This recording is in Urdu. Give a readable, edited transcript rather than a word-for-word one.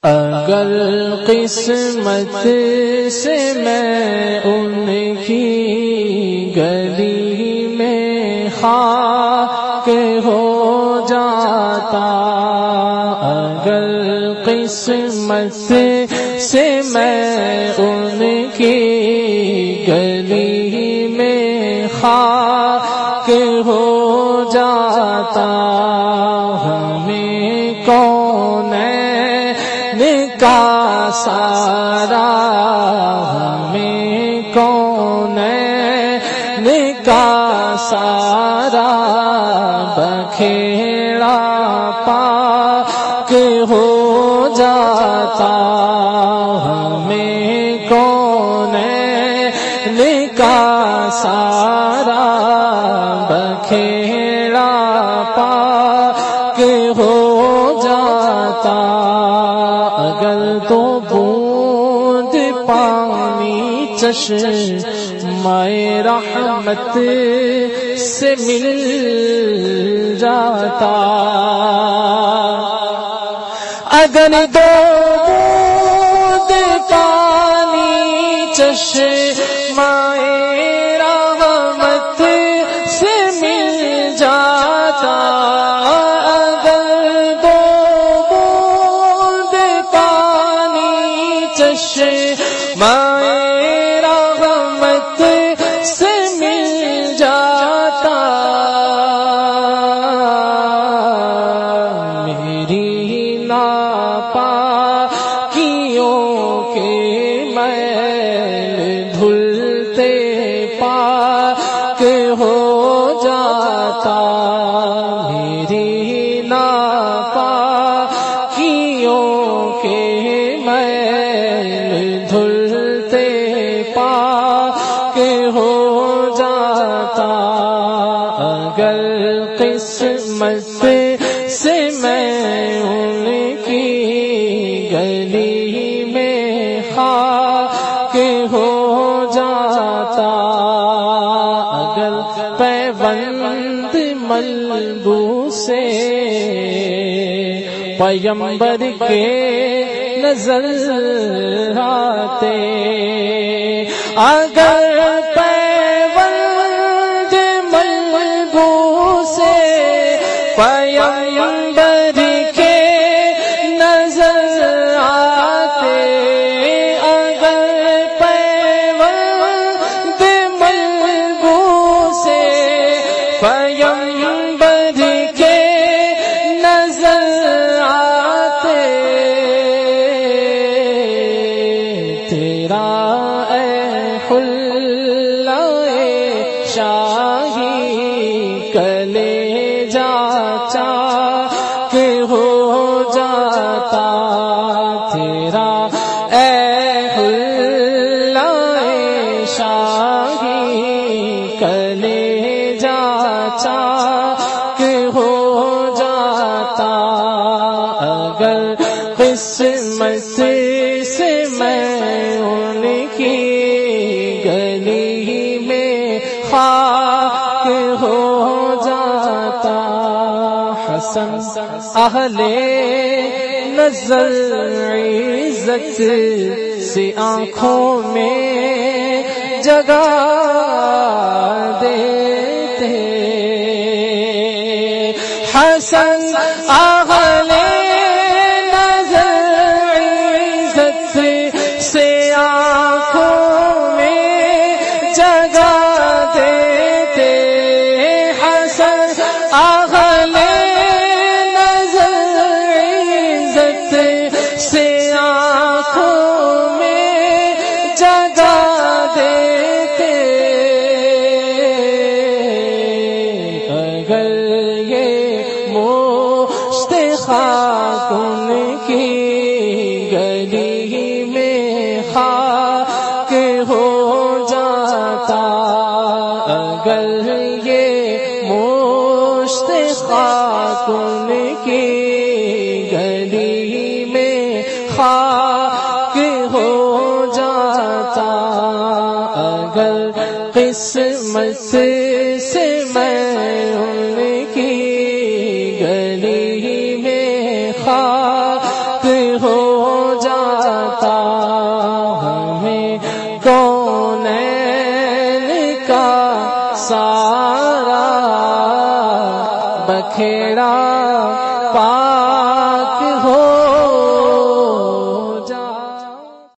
اگر قسمت سے میں ان کی گلی میں خاک ہو جاتا، اگر قسمت سے میں ان کی گلی میں خاک ہو جاتا، ہمیں کون کا سارا، ہمیں کون کا سارا بکھیڑا پاک ہو جاتا، ہمیں کون کا سارا بکھیڑا پاک ہو جاتا، اگر تو بوند پانی چشمہ رحمت سے مل جاتا، اگر دو بوند پانی چشمہ رحمت سے مل جاتا، چشمہ رحمت سے مل جاتا، میری ناپاکیوں کے میل دھلتے پاک ہو جاتا، میری ناپاکیوں کے دھلتے پاک ہو جاتا، اگر قسمت سے میں ان کی گلی میں خاک ہو جاتا، اگر پیوند ملبوس پیمبر کے نظر آتے، اگر پیوند ملبوس پیمبر کے نظر آتے، اگر پیوند ملبوس پیمبر کے نظر آتے، تیرا اے خلائے شاہی کلیجہ چاک ہو جاتا، تیرا اے خلائے شاہی کلیجہ چاک ہو جاتا، اگر قسمت سے میں ان کی گلی میں خاک ہو جاتا، حسن اہل نظر عزت سے آنکھوں میں جگہ دیتے، حسن اہل ان کی گلی میں خاک ہو جاتا، اگر یہ مشت خاک ان کی گلی میں خاک ہو جاتا، اگر قسمت سے میں ان کی گلی میں خاک ہو سارا بکھیڑا